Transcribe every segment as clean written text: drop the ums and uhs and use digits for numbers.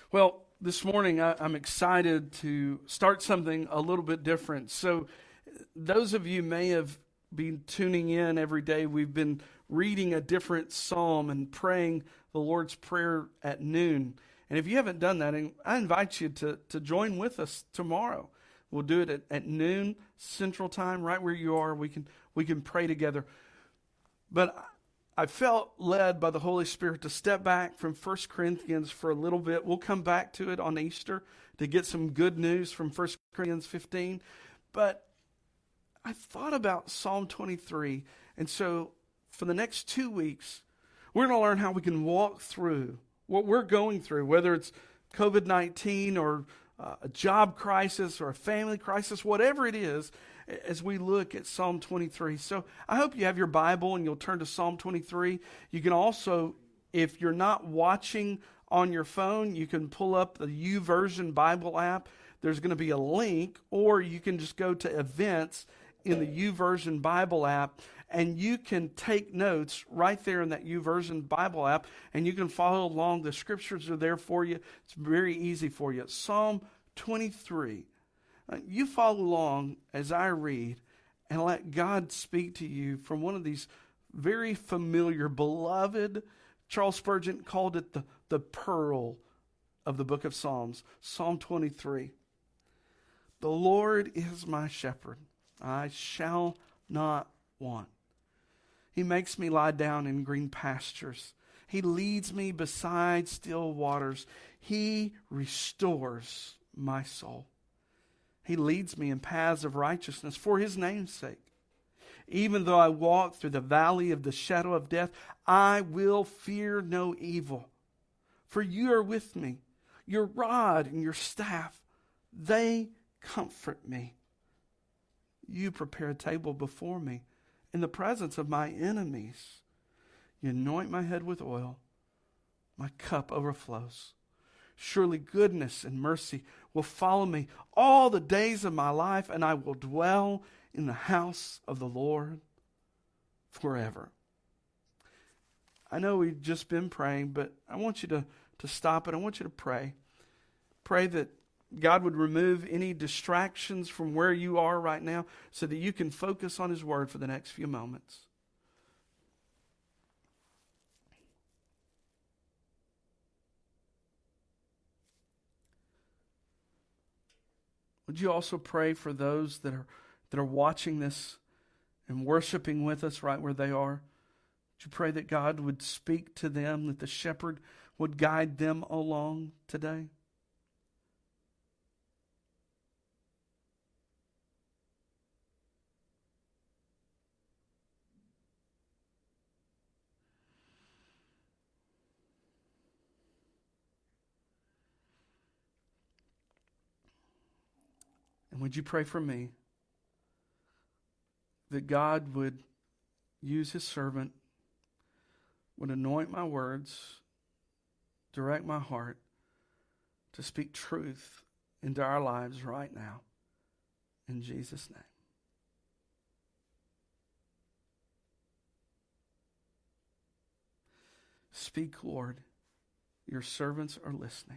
Well, this morning I'm excited to start something a little bit different. So, those of you may have been tuning in every day. We've been reading a different psalm and praying the Lord's Prayer at noon. And if you haven't done that, I invite you to join with us tomorrow. We'll do it at noon Central Time, right where you are. We can pray together. But I felt led by the Holy Spirit to step back from 1 Corinthians for a little bit. We'll come back to it on Easter to get some good news from 1 Corinthians 15. But I thought about Psalm 23. And so for the next 2 weeks, we're going to learn how we can walk through what we're going through, whether it's COVID-19 or a job crisis or a family crisis, whatever it is, as we look at Psalm 23. So I hope you have your Bible and you'll turn to Psalm 23. You can also, if you're not watching on your phone, you can pull up the YouVersion Bible app. There's going to be a link, or you can just go to events in the YouVersion Bible app, and you can take notes right there in that YouVersion Bible app, and you can follow along. The scriptures are there for you. It's very easy for you. Psalm 23. You follow along as I read and let God speak to you from one of these very familiar, beloved, Charles Spurgeon called it the pearl of the book of Psalms, Psalm 23. The Lord is my shepherd. I shall not want. He makes me lie down in green pastures. He leads me beside still waters. He restores my soul. He leads me in paths of righteousness for his name's sake. Even though I walk through the valley of the shadow of death, I will fear no evil. For you are with me. Your rod and your staff, they comfort me. You prepare a table before me in the presence of my enemies. You anoint my head with oil. My cup overflows. Surely goodness and mercy will follow me all the days of my life, and I will dwell in the house of the Lord forever. I know we've just been praying, but I want you to stop it. I want you to pray. Pray that God would remove any distractions from where you are right now so that you can focus on his word for the next few moments. Would you also pray for those that are watching this and worshiping with us right where they are? Would you pray that God would speak to them, that the shepherd would guide them along today? And would you pray for me that God would use his servant, would anoint my words, direct my heart to speak truth into our lives right now. In Jesus' name. Speak, Lord. Your servants are listening.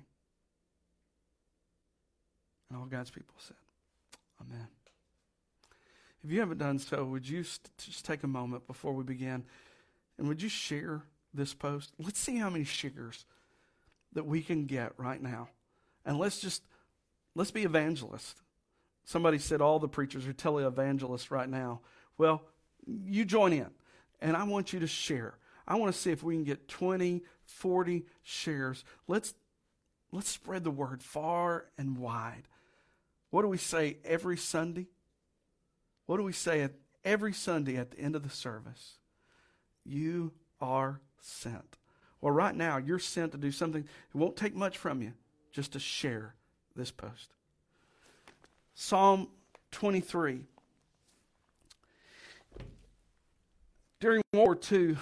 And all God's people said, Amen. If you haven't done so, would you just take a moment before we begin, and would you share this post? Let's see how many shares that we can get right now. And let's be evangelists. Somebody said all the preachers are televangelists right now. Well, you join in, and I want you to share. I want to see if we can get 20, 40 shares. Let's spread the word far and wide. What do we say every Sunday? What do we say every Sunday at the end of the service? You are sent. Well, right now, you're sent to do something. It won't take much from you, just to share this post. Psalm 23. During World War II,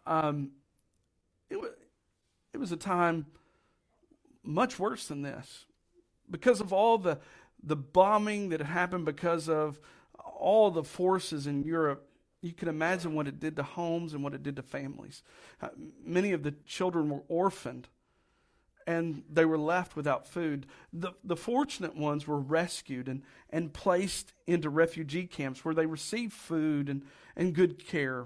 it was a time much worse than this. Because of all the bombing that had happened, because of all the forces in Europe, you can imagine what it did to homes and what it did to families. Many of the children were orphaned. and they were left without food. The fortunate ones were rescued and placed into refugee camps where they received food and good care.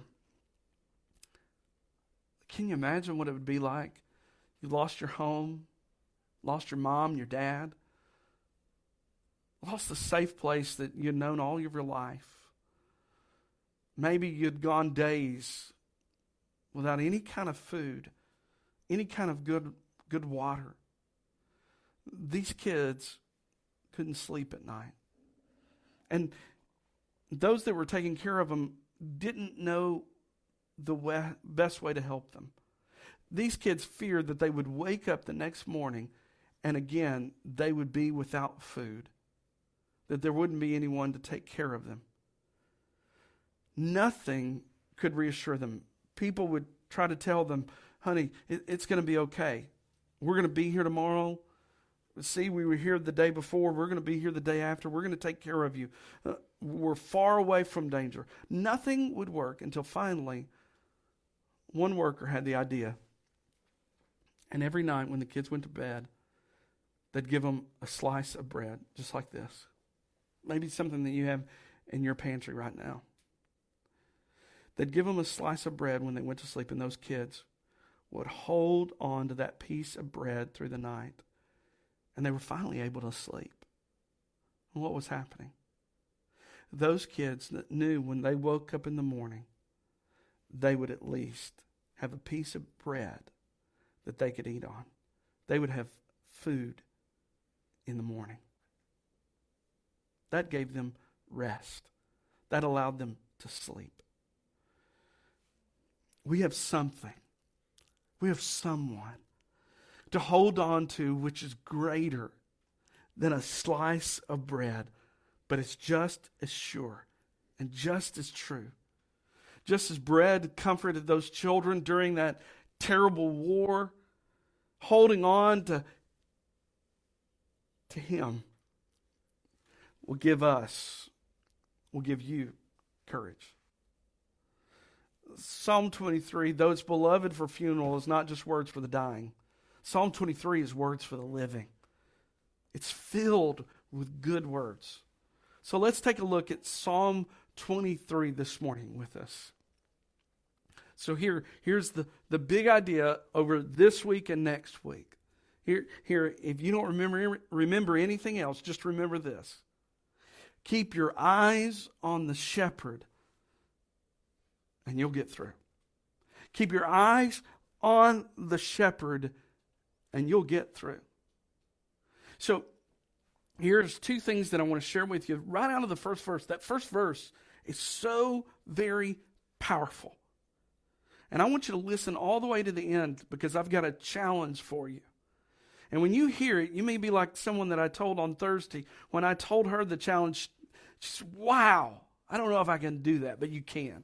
Can you imagine what it would be like? You lost your home, lost your mom, your dad, lost the safe place that you'd known all of your life. Maybe you'd gone days without any kind of food, any kind of good water. These kids couldn't sleep at night. And those that were taking care of them didn't know the best way to help them. These kids feared that they would wake up the next morning and again they would be without food, that there wouldn't be anyone to take care of them. Nothing could reassure them. People would try to tell them, honey, it's going to be okay. We're going to be here tomorrow. See, we were here the day before. We're going to be here the day after. We're going to take care of you. We're far away from danger. Nothing would work until finally one worker had the idea. And every night when the kids went to bed, they'd give them a slice of bread, just like this. Maybe something that you have in your pantry right now. They'd give them a slice of bread when they went to sleep, and those kids would hold on to that piece of bread through the night. And they were finally able to sleep. And what was happening? Those kids that knew when they woke up in the morning, they would at least have a piece of bread that they could eat on. They would have food in the morning. That gave them rest. That allowed them to sleep. We have something. We have someone to hold on to which is greater than a slice of bread, but it's just as sure and just as true. Just as bread comforted those children during that terrible war, holding on to Him will give you courage. Psalm 23, though it's beloved for funeral, is not just words for the dying. Psalm 23 is words for the living. It's filled with good words. So let's take a look at Psalm 23 this morning with us. So here's the big idea over this week and next week. Here, if you don't remember anything else, just remember this. Keep your eyes on the shepherd, and you'll get through. Keep your eyes on the shepherd, and you'll get through. So here's two things that I want to share with you right out of the first verse. That first verse is so very powerful. And I want you to listen all the way to the end because I've got a challenge for you. And when you hear it, you may be like someone that I told on Thursday. When I told her the challenge, she said, wow, I don't know if I can do that, but you can.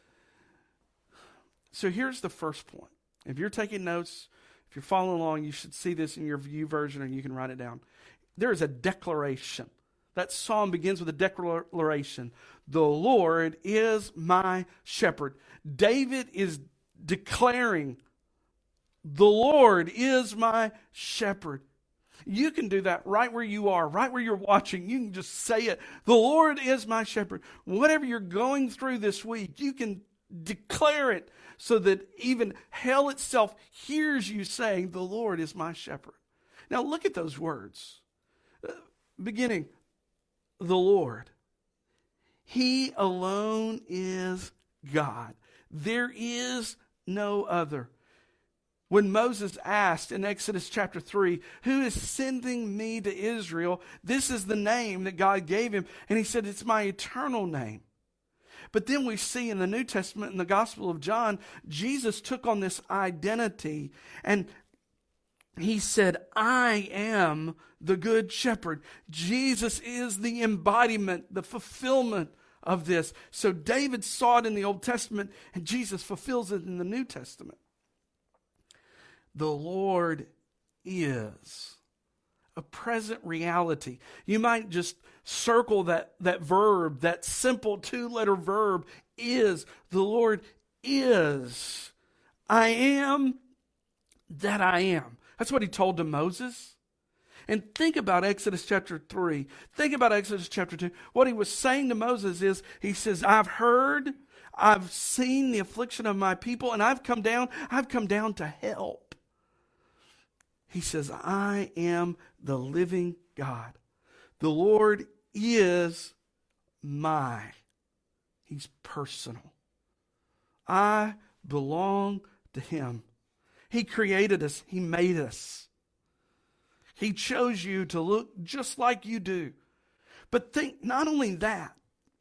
So here's the first point. If you're taking notes, if you're following along, you should see this in your view version or you can write it down. There is a declaration. That psalm begins with a declaration. The Lord is my shepherd. David is declaring, the Lord is my shepherd. You can do that right where you are, right where you're watching. You can just say it. The Lord is my shepherd. Whatever you're going through this week, you can declare it so that even hell itself hears you saying, the Lord is my shepherd. Now look at those words. Beginning, the Lord. He alone is God. There is no other. When Moses asked in Exodus chapter 3, who is sending me to Israel? This is the name that God gave him. And he said, it's my eternal name. But then we see in the New Testament, in the Gospel of John, Jesus took on this identity and he said, I am the good shepherd. Jesus is the embodiment, the fulfillment of this. So David saw it in the Old Testament and Jesus fulfills it in the New Testament. The Lord is a present reality. You might just circle that verb, that simple two-letter verb is. The Lord is. I am that I am. That's what he told to Moses. And think about Exodus chapter 3. Think about Exodus chapter 2. What he was saying to Moses is, he says, I've seen the affliction of my people, and I've come down to help. He says, I am the living God. The Lord is He's personal. I belong to him. He created us. He made us. He chose you to look just like you do. But think, not only that,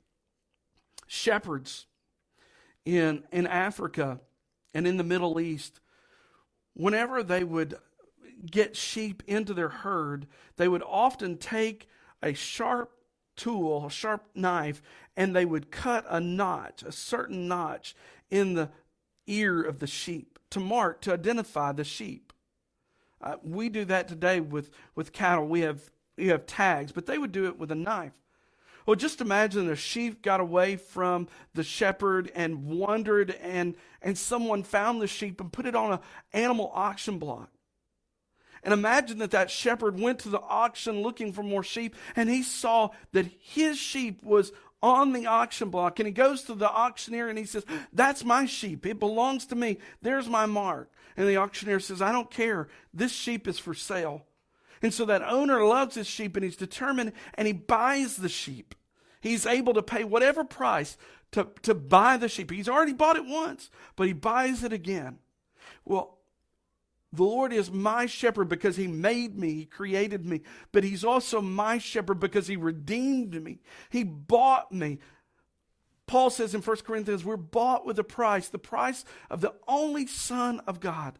shepherds in Africa and in the Middle East, whenever they would get sheep into their herd, they would often take a sharp tool, a sharp knife, and they would cut a certain notch in the ear of the sheep to identify the sheep. We do that today with cattle. We have tags, but they would do it with a knife. Well, just imagine a sheep got away from the shepherd and wandered, and someone found the sheep and put it on an animal auction block. And imagine that shepherd went to the auction looking for more sheep, and he saw that his sheep was on the auction block. And he goes to the auctioneer and he says, that's my sheep. It belongs to me. There's my mark. And the auctioneer says, I don't care. This sheep is for sale. And so that owner loves his sheep, and he's determined, and he buys the sheep. He's able to pay whatever price to buy the sheep. He's already bought it once, but he buys it again. Well, the Lord is my shepherd because he made me, he created me, but he's also my shepherd because he redeemed me. He bought me. Paul says in 1 Corinthians, we're bought with a price, the price of the only Son of God.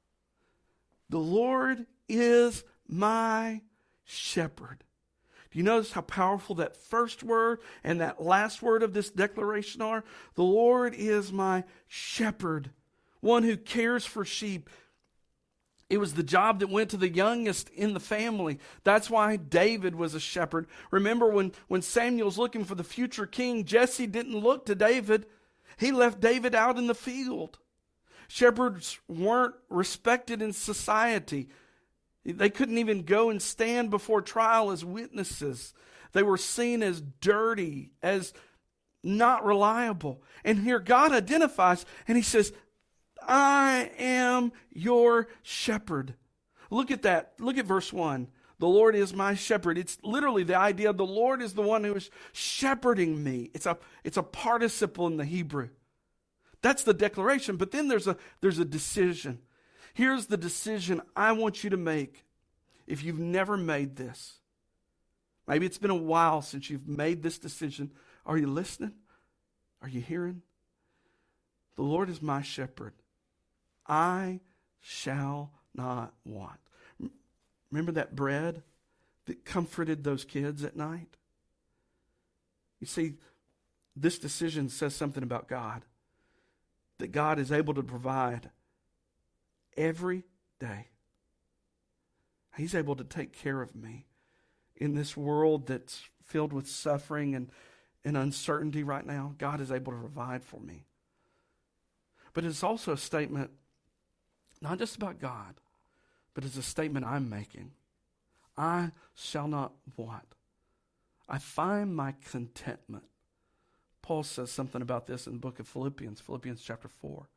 The Lord is my shepherd. Do you notice how powerful that first word and that last word of this declaration are? The Lord is my shepherd, one who cares for sheep. It was the job that went to the youngest in the family. That's why David was a shepherd. Remember when Samuel's looking for the future king, Jesse didn't look to David. He left David out in the field. Shepherds weren't respected in society. They couldn't even go and stand before trial as witnesses. They were seen as dirty, as not reliable. And here God identifies, and he says, I am your shepherd. Look at that. Look at verse 1. The Lord is my shepherd. It's literally the idea of the Lord is the one who is shepherding me. It's a participle in the Hebrew. That's the declaration. But then there's a decision. Here's the decision I want you to make if you've never made this. Maybe it's been a while since you've made this decision. Are you listening? Are you hearing? The Lord is my shepherd. I shall not want. Remember that bread that comforted those kids at night? You see, this decision says something about God. That God is able to provide every day. He's able to take care of me in this world that's filled with suffering and uncertainty right now. God is able to provide for me. But it's also a statement not just about God, but it's a statement I'm making. I shall not want. I find my contentment. Paul says something about this in the book of Philippians chapter 4.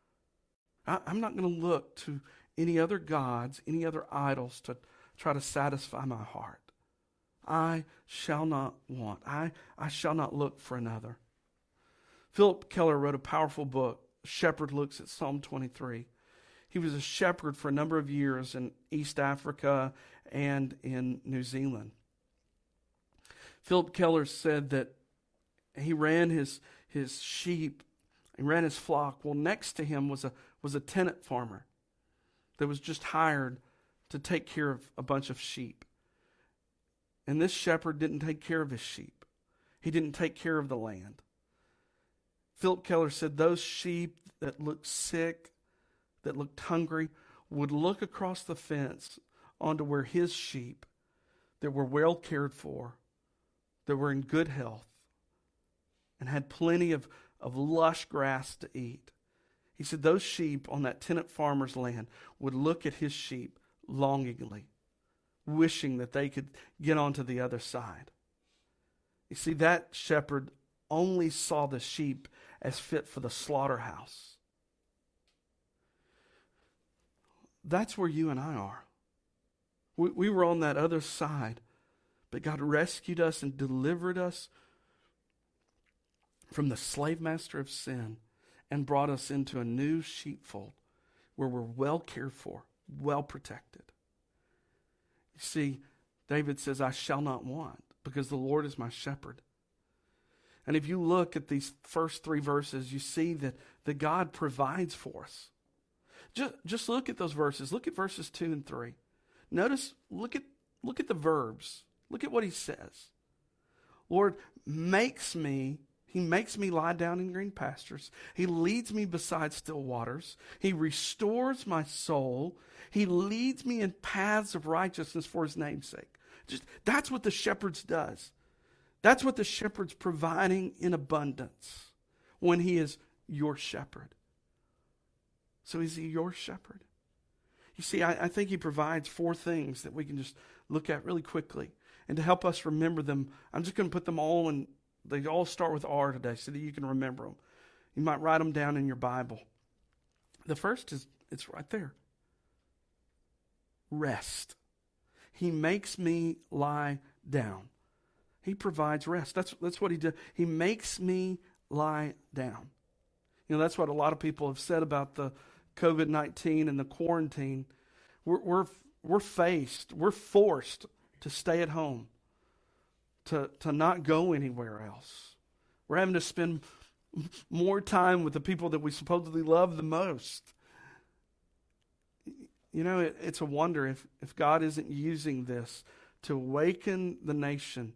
I'm not going to look to any other gods, any other idols to try to satisfy my heart. I shall not want. I shall not look for another. Philip Keller wrote a powerful book, Shepherd Looks at Psalm 23. He was a shepherd for a number of years in East Africa and in New Zealand. Philip Keller said that he ran his sheep, he ran his flock. Well, next to him was a tenant farmer that was just hired to take care of a bunch of sheep. And this shepherd didn't take care of his sheep. He didn't take care of the land. Philip Keller said those sheep that looked sick, that looked hungry, would look across the fence onto where his sheep that were well cared for, that were in good health, and had plenty of lush grass to eat. He said those sheep on that tenant farmer's land would look at his sheep, longingly, wishing that they could get onto the other side. You see, that shepherd only saw the sheep as fit for the slaughterhouse. That's where you and I are. We were on that other side, but God rescued us and delivered us from the slave master of sin and brought us into a new sheepfold where we're well cared for, well protected. You see, David says, I shall not want, because the Lord is my shepherd. And if you look at these first 3 verses, you see that God provides for us. Just look at those verses. Look at verses 2 and 3. Notice, look at the verbs. Look at what he says. Lord He makes me lie down in green pastures. He leads me beside still waters. He restores my soul. He leads me in paths of righteousness for his name's sake. That's what the shepherd does. That's what the shepherd's providing in abundance when he is your shepherd. So is he your shepherd? You see, I think he provides 4 things that we can just look at really quickly. And to help us remember them, I'm just going to put them all in. They all start with R today so that you can remember them. You might write them down in your Bible. The first is, it's right there. Rest. He makes me lie down. He provides rest. That's what he does. He makes me lie down. You know, that's what a lot of people have said about the COVID-19 and the quarantine. We're forced to stay at home, to not go anywhere else. We're having to spend more time with the people that we supposedly love the most. You know, it's a wonder if God isn't using this to awaken the nation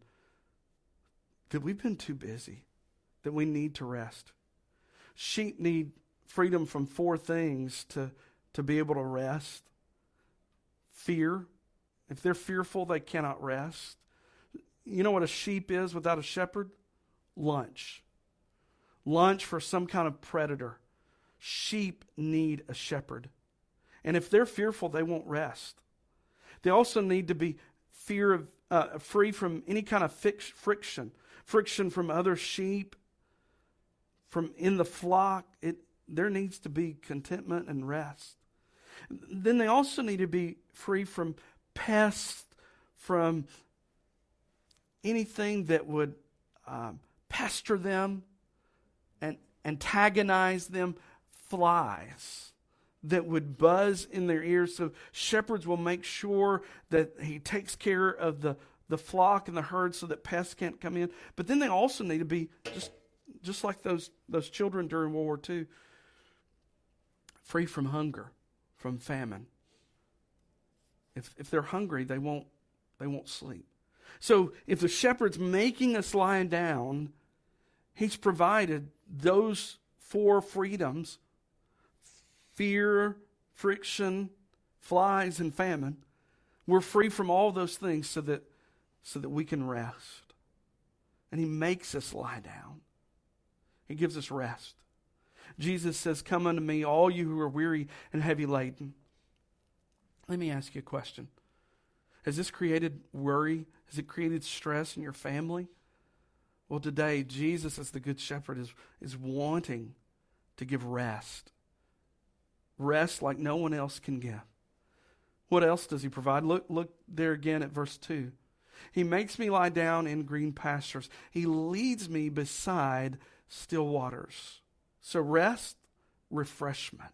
that we've been too busy, that we need to rest. Sheep need freedom from 4 things to be able to rest. Fear. If they're fearful, they cannot rest. You know what a sheep is without a shepherd? Lunch. Lunch for some kind of predator. Sheep need a shepherd. And if they're fearful, they won't rest. They also need to be free from any kind of friction. Friction from other sheep, from in the flock. There needs to be contentment and rest. Then they also need to be free from pests, from anything that would pester them and antagonize them, flies that would buzz in their ears. So shepherds will make sure that he takes care of the flock and the herd so that pests can't come in. But then they also need to be just like those children during World War II, free from hunger, from famine. If they're hungry, they won't sleep. So if the shepherd's making us lie down, he's provided those 4 freedoms: fear, friction, flies, and famine. We're free from all those things so that we can rest. And he makes us lie down. He gives us rest. Jesus says, "Come unto me, all you who are weary and heavy laden." Let me ask you a question. Has this created worry? Has it created stress in your family? Well, today, Jesus as the Good Shepherd is wanting to give rest. Rest like no one else can give. What else does he provide? Look there again at verse 2. He makes me lie down in green pastures. He leads me beside still waters. So rest, refreshment.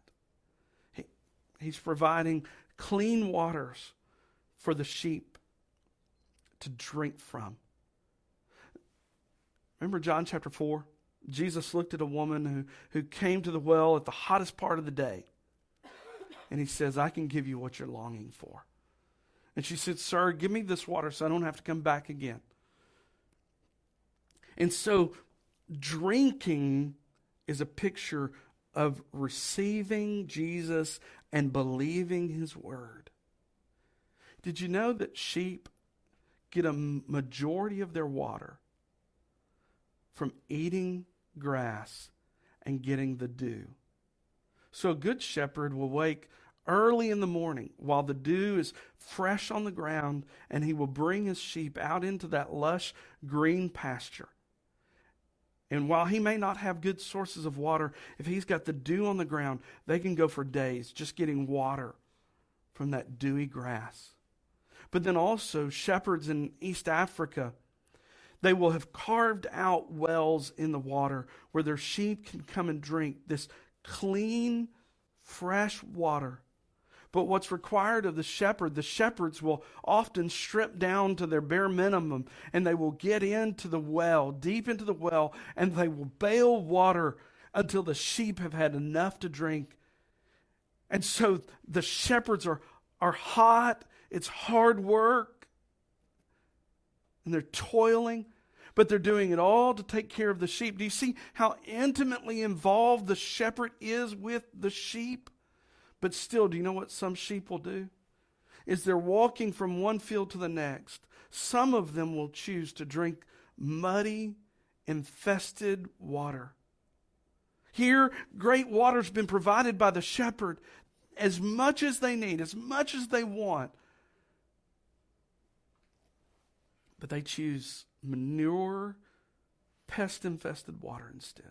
He's providing clean waters for the sheep to drink from. Remember John chapter 4? Jesus looked at a woman who came to the well at the hottest part of the day. And he says, "I can give you what you're longing for." And she said, "Sir, give me this water so I don't have to come back again." And so drinking is a picture of receiving Jesus and believing his word. Did you know that sheep get a majority of their water from eating grass and getting the dew? So a good shepherd will wake early in the morning while the dew is fresh on the ground, and he will bring his sheep out into that lush green pasture. And while he may not have good sources of water, if he's got the dew on the ground, they can go for days just getting water from that dewy grass. But then also shepherds in East Africa, they will have carved out wells in the water where their sheep can come and drink this clean, fresh water. But what's required of the shepherds will often strip down to their bare minimum, and they will get into the well, deep into the well, and they will bail water until the sheep have had enough to drink. And so the shepherds are hot, it's hard work, and they're toiling, but they're doing it all to take care of the sheep. Do you see how intimately involved the shepherd is with the sheep? But still, do you know what some sheep will do? Is they're walking from one field to the next. Some of them will choose to drink muddy, infested water. Here, great water's been provided by the shepherd, as much as they need, as much as they want. But they choose manure, pest-infested water instead.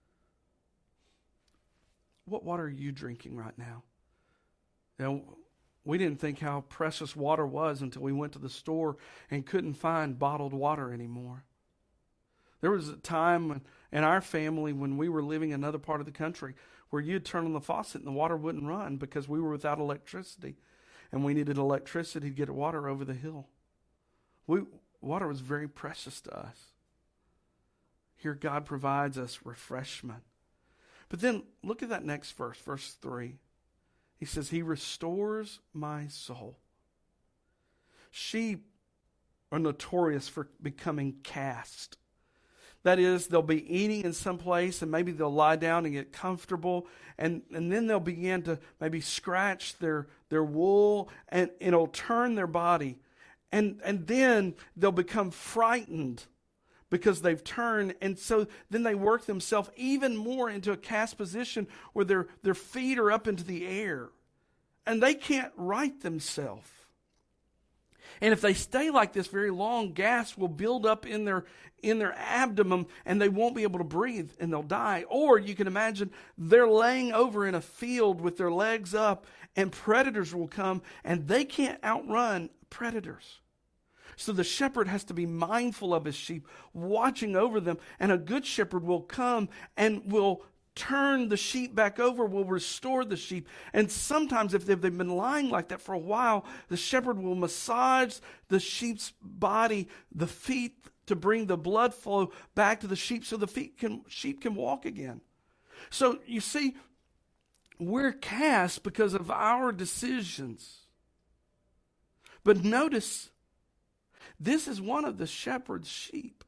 What water are you drinking right now? Now, we didn't think how precious water was until we went to the store and couldn't find bottled water anymore. There was a time in our family when we were living in another part of the country where you'd turn on the faucet and the water wouldn't run because we were without electricity, and we needed electricity to get water over the hill. Water was very precious to us. Here God provides us refreshment. But then look at that next verse, verse 3. He says, he restores my soul. Sheep are notorious for becoming cast. That is, they'll be eating in some place and maybe they'll lie down and get comfortable, and then they'll begin to maybe scratch their wool, and it'll turn their body. And then they'll become frightened because they've turned, and so then they work themselves even more into a cast position where their feet are up into the air, and they can't right themselves. And if they stay like this very long, gas will build up in their abdomen, and they won't be able to breathe, and they'll die. Or you can imagine they're laying over in a field with their legs up, and predators will come, and they can't outrun predators. So the shepherd has to be mindful of his sheep, watching over them. And a good shepherd will come and will turn the sheep back over, will restore the sheep. And sometimes if they've been lying like that for a while, the shepherd will massage the sheep's body, the feet, to bring the blood flow back to the sheep so the sheep can walk again. So you see, we're cast because of our decisions. But notice, this is one of the shepherd's sheep.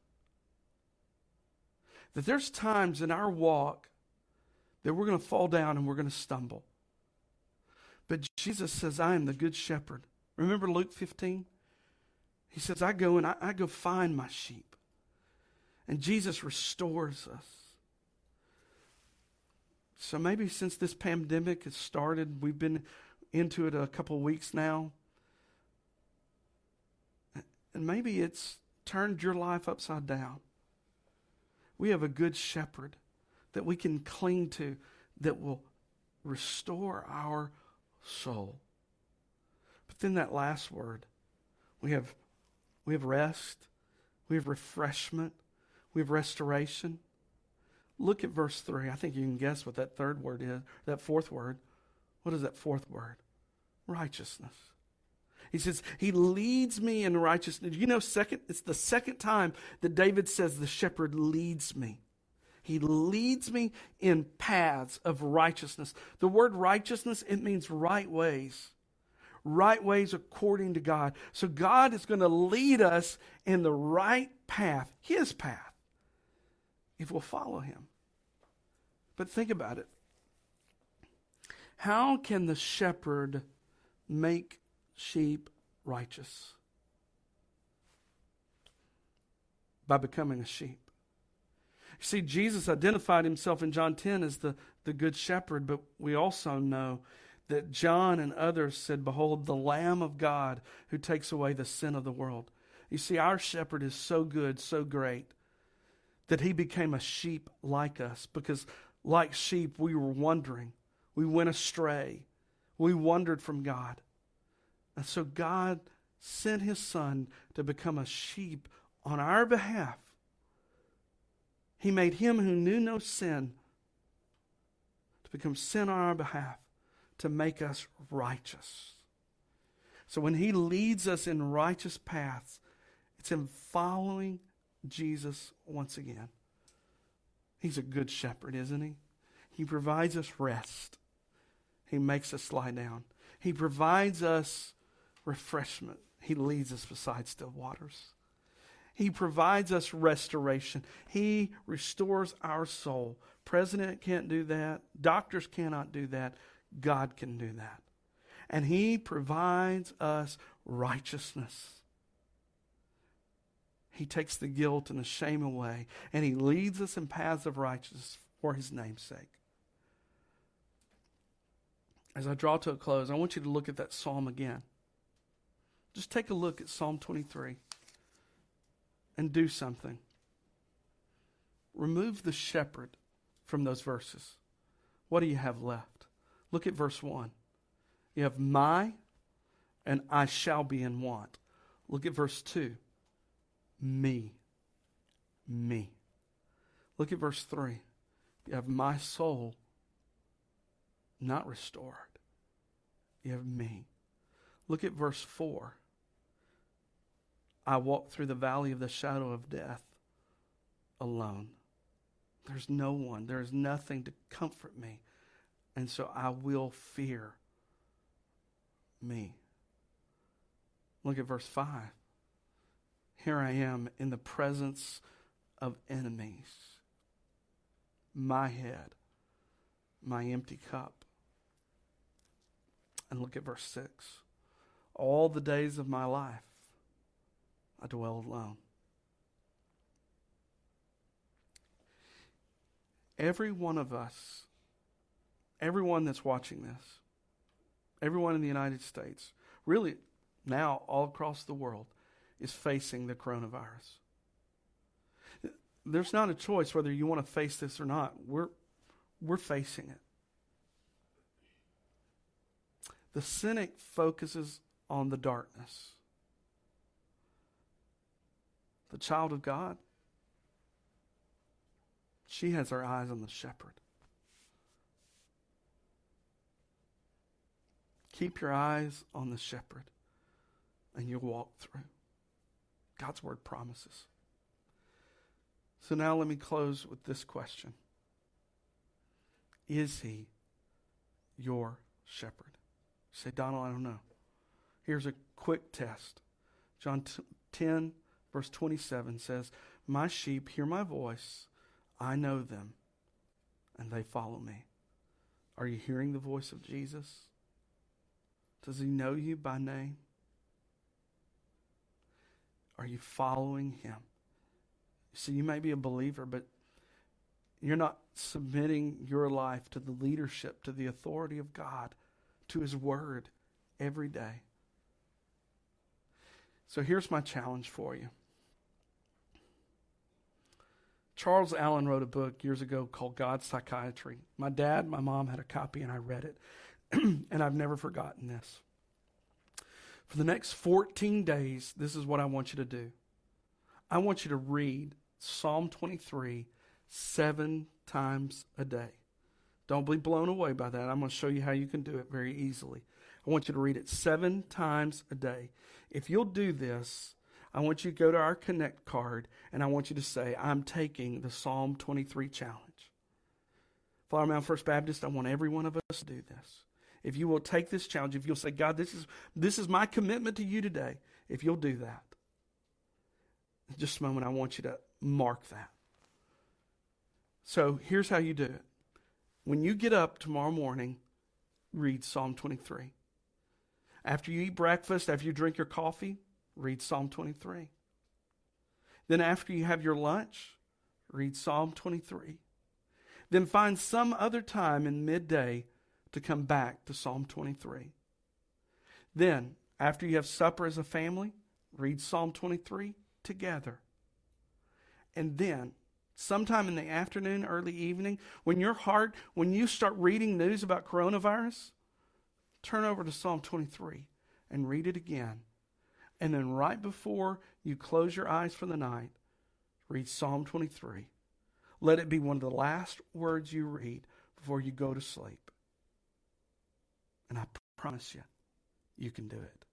That there's times in our walk that we're going to fall down and we're going to stumble. But Jesus says, I am the good shepherd. Remember Luke 15? He says, I go and I go find my sheep. And Jesus restores us. So maybe since this pandemic has started, we've been into it a couple of weeks now. And maybe it's turned your life upside down. We have a good shepherd that we can cling to that will restore our soul. But then that last word, we have rest, we have refreshment, we have restoration. Look at verse 3. I think you can guess what that third word is, that fourth word. What is that fourth word? Righteousness. He says, he leads me in righteousness. You know, it's the second time that David says the shepherd leads me. He leads me in paths of righteousness. The word righteousness, it means right ways. Right ways according to God. So God is going to lead us in the right path, his path, if we'll follow him. But think about it. How can the shepherd make sheep righteous? By becoming a sheep. You see, Jesus identified himself in John 10 as the good shepherd, but we also know that John and others said, "Behold, the Lamb of God who takes away the sin of the world." You see, our shepherd is so good, so great, that he became a sheep like us, because like sheep, we were wandering. We went astray. We wandered from God. And so God sent his Son to become a sheep on our behalf. He made him who knew no sin to become sin on our behalf, to make us righteous. So when he leads us in righteous paths, it's in following Jesus once again. He's a good shepherd, isn't he? He provides us rest. He makes us lie down. He provides us refreshment. He leads us beside still waters. He provides us restoration. He restores our soul. President can't do that. Doctors cannot do that. God can do that. And he provides us righteousness. He takes the guilt and the shame away, and he leads us in paths of righteousness for his name's sake. As I draw to a close, I want you to look at that psalm again. Just take a look at Psalm 23 and do something. Remove the shepherd from those verses. What do you have left? Look at verse 1. You have my, and I shall be in want. Look at verse 2. Me. Me. Look at verse 3. You have my soul not restored. You have me. Look at verse 4. I walk through the valley of the shadow of death alone. There's no one. There's nothing to comfort me. And so I will fear me. Look at verse 5. Here I am in the presence of enemies. My head, my empty cup. And look at verse 6. All the days of my life, I dwell alone. Every one of us, everyone that's watching this, everyone in the United States, really now all across the world, is facing the coronavirus. There's not a choice whether you want to face this or not. We're facing it. The cynic focuses on the darkness. The child of God, she has her eyes on the shepherd. Keep your eyes on the shepherd, and you'll walk through. God's word promises. So now let me close with this question. Is he your shepherd? You say, Donald, I don't know. Here's a quick test. John 10, verse 27 says, my sheep hear my voice. I know them, and they follow me. Are you hearing the voice of Jesus? Does he know you by name? Are you following him? See, you may be a believer, but you're not submitting your life to the leadership, to the authority of God, to his word every day. So here's my challenge for you. Charles Allen wrote a book years ago called God's Psychiatry. My dad, my mom had a copy, and I read it. And I've never forgotten this. For the next 14 days, this is what I want you to do. I want you to read Psalm 23 7 times a day. Don't be blown away by that. I'm going to show you how you can do it very easily. I want you to read it 7 times a day. If you'll do this, I want you to go to our Connect card, and I want you to say, I'm taking the Psalm 23 challenge. Flower Mound First Baptist, I want every one of us to do this. If you will take this challenge, if you'll say, God, this is my commitment to you today, if you'll do that. In just a moment, I want you to mark that. So here's how you do it. When you get up tomorrow morning, read Psalm 23. After you eat breakfast, after you drink your coffee, read Psalm 23. Then after you have your lunch, read Psalm 23. Then find some other time in midday to come back to Psalm 23. Then, after you have supper as a family, read Psalm 23 together. And then, sometime in the afternoon, early evening, when you start reading news about coronavirus, turn over to Psalm 23 and read it again. And then right before you close your eyes for the night, read Psalm 23. Let it be one of the last words you read before you go to sleep. And I promise you, you can do it.